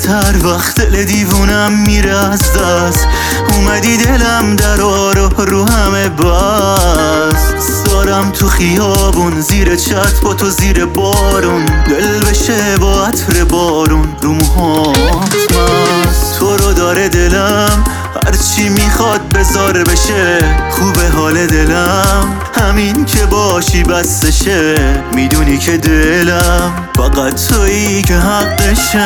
هر وقت دل دیوونم میره از دست، اومدی دلم رو همه بست. دارم تو خیابون زیر چت با تو زیر بارون، دل بشه با عطر بارون رو موهات مست. تو رو داره دلم هرچی میخواد بذار بشه، خوبه حال دلم همین که باشی بسشه. میدونی که دلم فقط تویی که حقشه.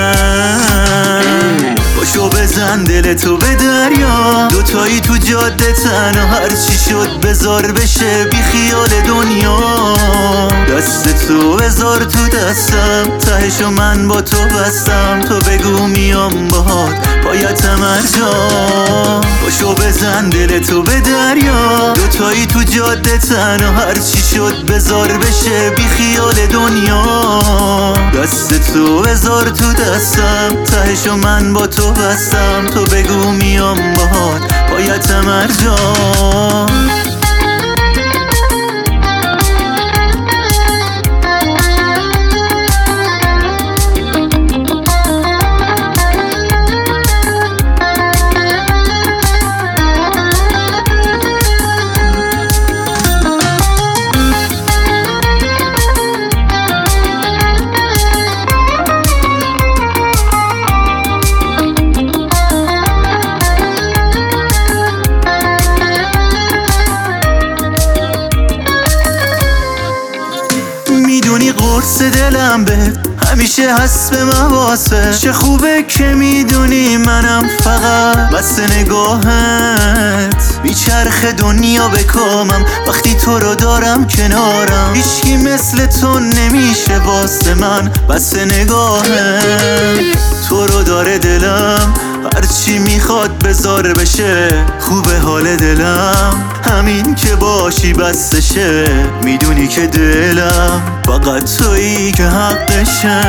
باشو بزن دلتو به دریا، دوتایی تو جاده تنها هرچی شد بذار بشه بی خیال دنیا. دستتو بذار تو دستم، تهشو من با تو بستم. تو بگو میام باهات پایتم هر جا. باشو بزن دلتو به دریا، دوتایی تو جاده تنها هرچی شد بذار بشه بی خیال دنیا. دستتو بذار تو دستم، تهشو من با تو بستم. تو بگو میام باهات پایتم هر جا. میدونی قرص دلم به همیشه هست به مواسه. چه خوبه که میدونی منم فقط بس نگاهت. میچرخ دنیا به کامم وقتی تو رو دارم کنارم. هیچکی مثل تو نمیشه واسه من بس نگاهت. تو رو داره دلم هرچی میخواد بذار بشه، خوبه حال دلم همین که باشی بسشه. میدونی که دلم فقط تویی که حقشه.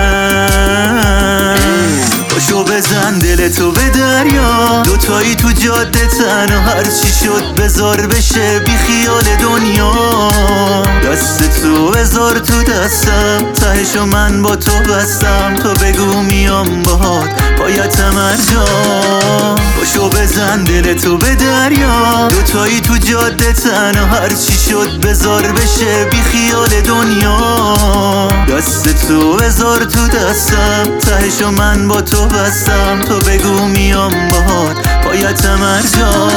باشو بزن دلتو به دریا، دوتایی تو جاده تنها هرچی شد بذار بشه بی خیال دنیا. دستتو بذار تو دستم، تهشو من با تو بستم. تو بگو میام باهات پایتم هر جا. باشو بزن دلتو به دریا، دوتایی تو جاده تنها هرچی شد بذار بشه بی خیال دنیا. دستتو بذار تو دستم، تهشو من با تو بستم. تو بگو میام باهات پایتم هر جا.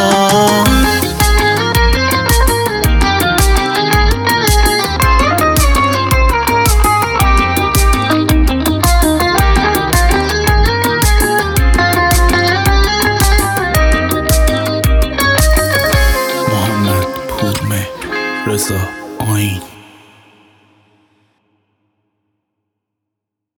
محمد پورمهر رضا آیین.